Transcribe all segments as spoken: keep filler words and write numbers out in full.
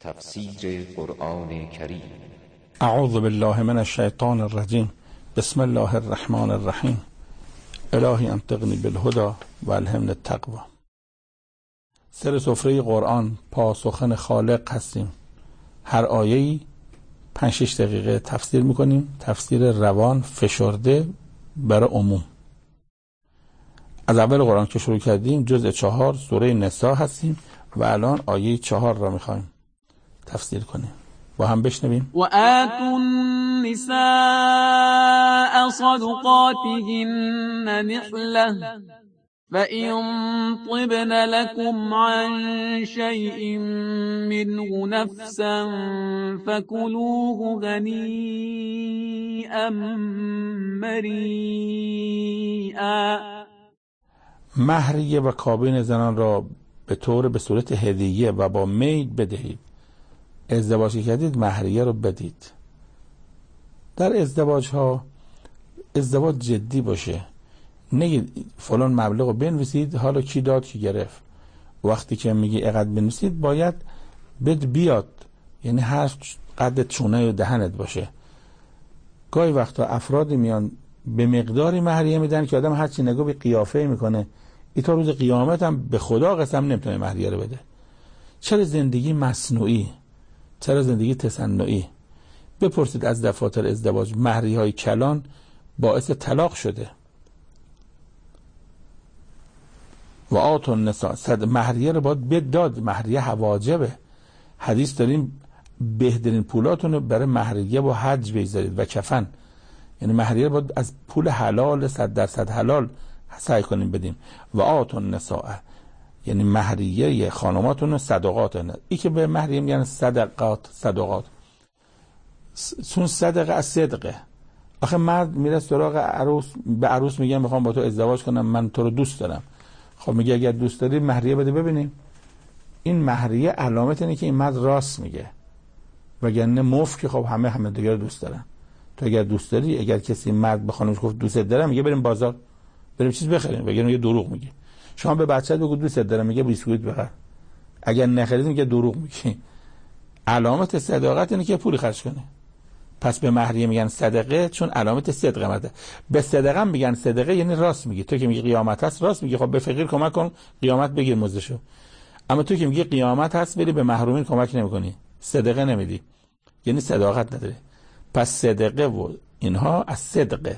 تفسیر قرآن کریم. اعوذ بالله من الشیطان الرجیم. بسم الله الرحمن الرحیم. الهی انطقنی بالهدى و الهمنی التقوی. سر سفره قرآن پاسخن خالق هستیم. هر آیه‌ای پنج شش دقیقه تفسیر میکنیم. تفسیر روان فشرده برای عموم. از اول قرآن که شروع کردیم جزء چهار سوره نساء هستیم و الان آیه چهار را میخوایم تفسیر کنیم. با هم بشنویم. و آتوا النساء صدقاتهن نحلة فإن طبن لكم عن شيء منه نفسا فكلوه هنيئا مريئا. مهریه و کابین زنان را به طور به صورت هدیه و با میل بدهید. ازدواج کردید مهریه رو بدید. در ازدواج ها ازدواج جدی باشه. نگید فلان مبلغ رو بنویسید حالا کی داد کی گرفت. وقتی که میگی اقدر بنویسید باید بد بیاد، یعنی هر قد چونه و دهنت باشه. گاهی وقتا افرادی میان به مقداری مهریه میدن که آدم هرچی نگاه به قیافه میکنه ای تا روز قیامت هم به خدا قسم نمیتونه مهریه رو بده. چرا زندگی مصنوعی؟ چرا زندگی تصنعی؟ بپرسید از دفاتر ازدواج مهریه های کلان باعث طلاق شده. و آتوا النساء صد مهریه رو باید بداد. مهریه واجبه. حدیث داریم بهترین پولاتون رو برای مهریه و حج بگذارید و کفن. یعنی مهریه رو باید از پول حلال صد درصد حلال سعی کنیم بدیم. و آتوا النساء یعنی مهریه خانماتون صدقات. ای که به مهریه میگن صدقات صدقات چون صدقه از صدقه. آخه مرد میره سراغ عروس، به عروس میگن میخوام با تو ازدواج کنم، من تو رو دوست دارم. خب میگه اگر دوست داری مهریه بده ببینیم. این مهریه علامت اینه که این مرد راست میگه، وگرنه مفت که خب همه همه دیگه رو دوست دارن. تو اگر دوست داری، اگر کسی مرد به خانمش گفت دوست دارم، میگه بریم بازار بریم چیز بخریم، وگرنه یه دروغ میگه. شما به بچه‌ت بگو دوست دارم، میگه بیسکویت بخر. اگر نخرید میگه دروغ میگی. علامت صداقت اینه که پول خرج کنه. پس به مهریه میگن صدقه چون علامت صدقه مده. به صدقه میگن صدقه یعنی راست میگی. تو که میگی قیامت هست راست میگی، خب به فقیر کمک کن قیامت بگیر مزدشو. اما تو که میگی قیامت هست ولی به محرومین کمک نمیکنی، صدقه نمیدی، یعنی صداقت نداره. پس صدقه و اینها از صدقه.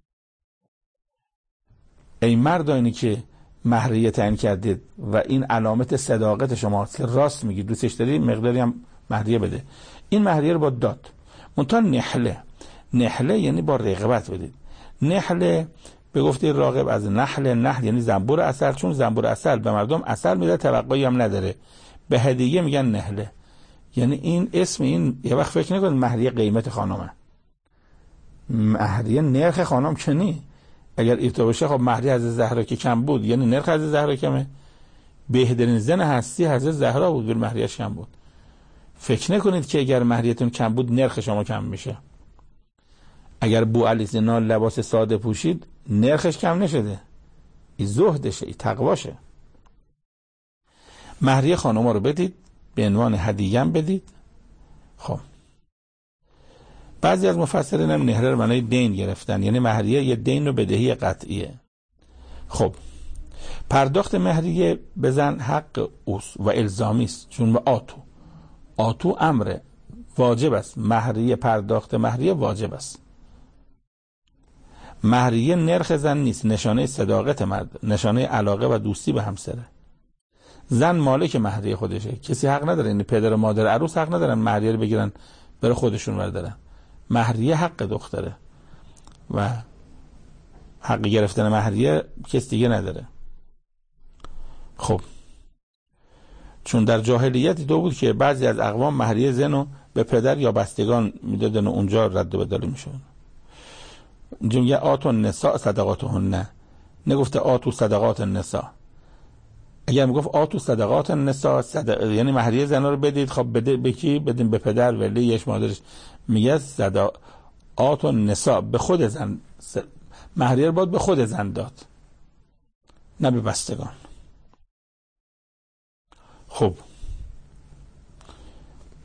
ای مردانی که مهریه تعیین کردید و این علامت صداقت شماست که راست میگی، دوستش داری، مقداری هم مهریه بده. این مهریه رو با داد. منتها نحله نحله یعنی با رغبت بدید. نحله به گفته راغب از نحله، نحل یعنی زنبور عسل، چون زنبور عسل به مردم عسل میده توقعی هم نداره. به هدیه میگن نحله. یعنی این اسم این یه وقت فکر نکنید مهریه قیمت خانمه. مهریه نرخ خانم که نی. اگر ایتا باشه خب مهریه حضرت زهرا که کم بود یعنی نرخ حضرت زهرا کمه. بهترین زن هستی حضرت زهرا بود ولی مهریه‌اش کم بود. فکر نکنید که اگر مهریتون کم بود نرخ شما کم میشه. اگر بوعلی زنا لباس ساده پوشید نرخش کم نشده. این زهدشه، این تقواشه. مهریه خانوما رو بدید، به عنوان هدیه هم بدید. خب بعضی از مفسرین هم نهره رو معنای دین گرفتن، یعنی مهریه یه دین و بدهی قطعیه. خب پرداخت مهریه بزن حق اوست و الزامی است، چون به آتو آتو امر واجب است. مهریه پرداخت مهریه واجب است. مهریه نرخ زن نیست، نشانه صداقت مرد، نشانه علاقه و دوستی به همسره. زن مالک مهریه خودشه، کسی حق نداره، یعنی پدر و مادر عروس حق ندارن مهریه رو بگیرن برای خودشون بردارن. مهریه حق دختره و حق گرفتن مهریه کسی دیگه نداره. خب چون در جاهلیت دو بود که بعضی از اقوام مهریه زنو به پدر یا بستگان میدادن و اونجا رد و بدل میشد. اینجا میگه آتوا النساء صدقاتهن، نگفته آتوا صدقات النساء. اگر میگفت آتوا صدقات النساء صدق... یعنی مهریه زنا رو بدید. خب بده به کی بدین؟ به پدر، ولیش، مادرش. میگه صدا آتوا النساء به خود زن، مهریه رو باید به خود زن داد نه به بستگان. خب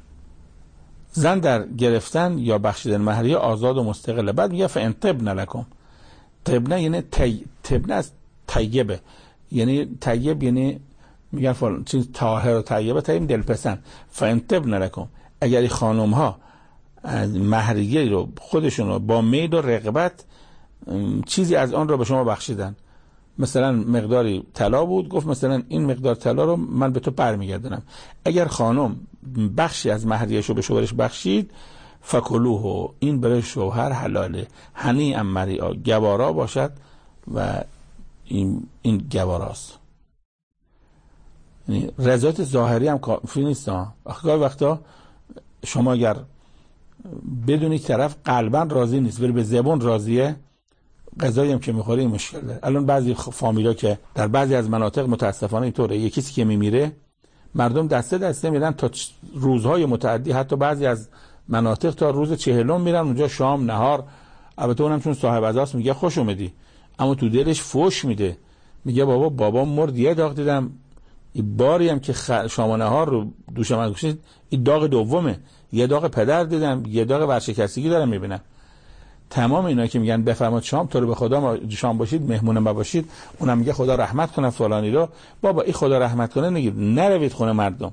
زن در گرفتن یا بخشیدن مهریه آزاد و مستقله. بعد میگه فان طبن لکم. طبنه یعنی تی... طبنه از طیبه، یعنی طیب یعنی میگن فلان چیز طاهر و طیبه، طیب دلپسند. فان طبن لکم، اگر این خانم ها مهریه رو خودشون رو با میل و رغبت چیزی از آن رو به شما بخشیدن، مثلا مقداری طلا بود، گفت مثلا این مقدار طلا رو من به تو برمیگردونم، اگر خانم بخشی از مهریه‌شو به شوهرش بخشید فکلوه، این برای شوهر حلاله، هنیئا مریئا، گوارا باشد و این این گواراست. یعنی رضایت ظاهری هم کافی نیست ها. گاهی وقتا شما اگر بدونی طرف قلبا راضی نیست ولی به زبون راضیه، غذایی هم که میخوره این مشکل داره. الان بعضی فامیلا که در بعضی از مناطق متاسفانه اینطوره، یکی کسی که میمیره مردم دسته دسته میرن تا روزهای متعدی، حتی بعضی از مناطق تا روز چهلم میرن اونجا شام نهار. البته اونم چون صاحب عزاست میگه خوش اومدی، اما تو دلش فوش میده، میگه بابا بابا مرد یه داغ دیدم، این باری هم که خ... شام و نهار رو دوشم از گوشید این داغ دومه، یه داغ پدر دیدم، یه داغ ورشکستگی دارم میبینم. تمام اینا که میگن بفرماد شام، تو رو به خدا ما شام باشید مهمون ما باشید، اونم میگه خدا رحمت کنه فلانی رو. بابا این خدا رحمت کنه نگید، نروید خونه مردم.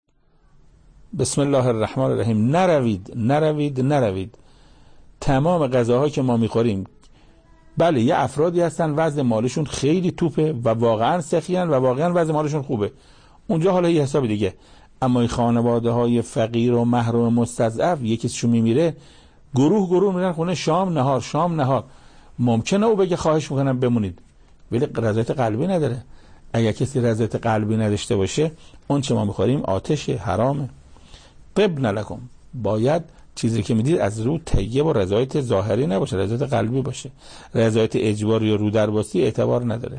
بسم الله الرحمن الرحیم، نروید نروید نروید. تمام غذاها که ما میخوریم، بله یه افرادی هستن وضع مالشون خیلی توپه و واقعا سخیان و واقعا وضع مالشون خوبه، اونجا حالا یه حساب دیگه. اما این خانواده های فقیر و محروم مستضعف یکیشون میمیره، گروه گروه میرن خونه شام نهار شام نهار. ممکنه او بگه خواهش میکنم بمونید، ولی رضایت قلبی نداره. اگر کسی رضایت قلبی نداشته باشه، اون چه ما میخوریم آتشه، حرامه. طبن لکم، باید چیزی که میدید از رو طیب و رضایت ظاهری نباشه، رضایت قلبی باشه. رضایت اجباری و رو درباسی اعتبار نداره.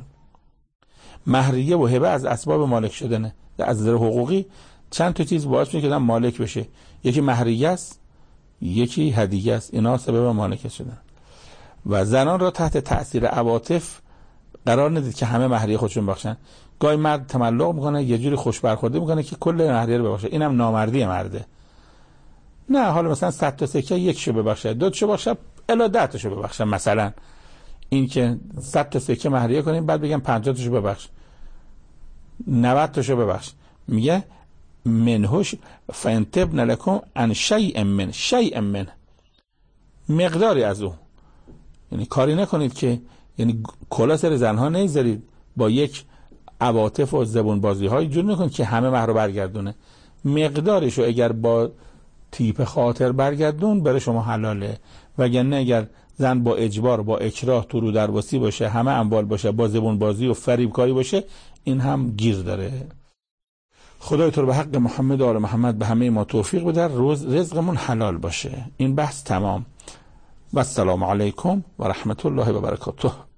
مهریه و هبه از اسباب مالک شدنه. از نظر حقوقی چند تا چیز باعث میشه که آدم مالک بشه، یکی مهریه است، یکی هدیه است. اینا سبب مالک شدن. و زنان را تحت تأثیر عواطف قرار ندید که همه مهریه خودشون بخشن. گاهی مرد تملق میکنه، یه جوری خوش برخورده میکنه که کل مهریه رو ببخشه، اینم نامردی مرده. نه، حالا مثلا صد تا سکه یک شو ببخشه، دو شو ببخشه، الا ده تا شو ببخشه. مثلا این که صد تا سکه مهریه کنیم بعد بگم پنجاه تا شو ببخش، نود تا شو ببخش. میگه منهوش فان طبن لکم عن شیء من شیء من، مقداری از او. یعنی کاری نکنید که یعنی کلا سر زنها نگذارید، با یک عواطف و زبون بازی های جور نکنید که همه مهر رو برگردونه. مقدارشو اگر با تیپ خاطر برگردون برای شما حلاله، وگرنه اگر زن با اجبار با اکراه تو رو درباسی باشه، همه اموال باشه، با زبون بازی و فریب کاری باشه، این هم گیر داره. خدای تو رو به حق محمد و آل محمد به همه ما توفیق بده، روز رزقمون حلال باشه. این بحث تمام. و السلام علیکم و رحمت الله و برکاته.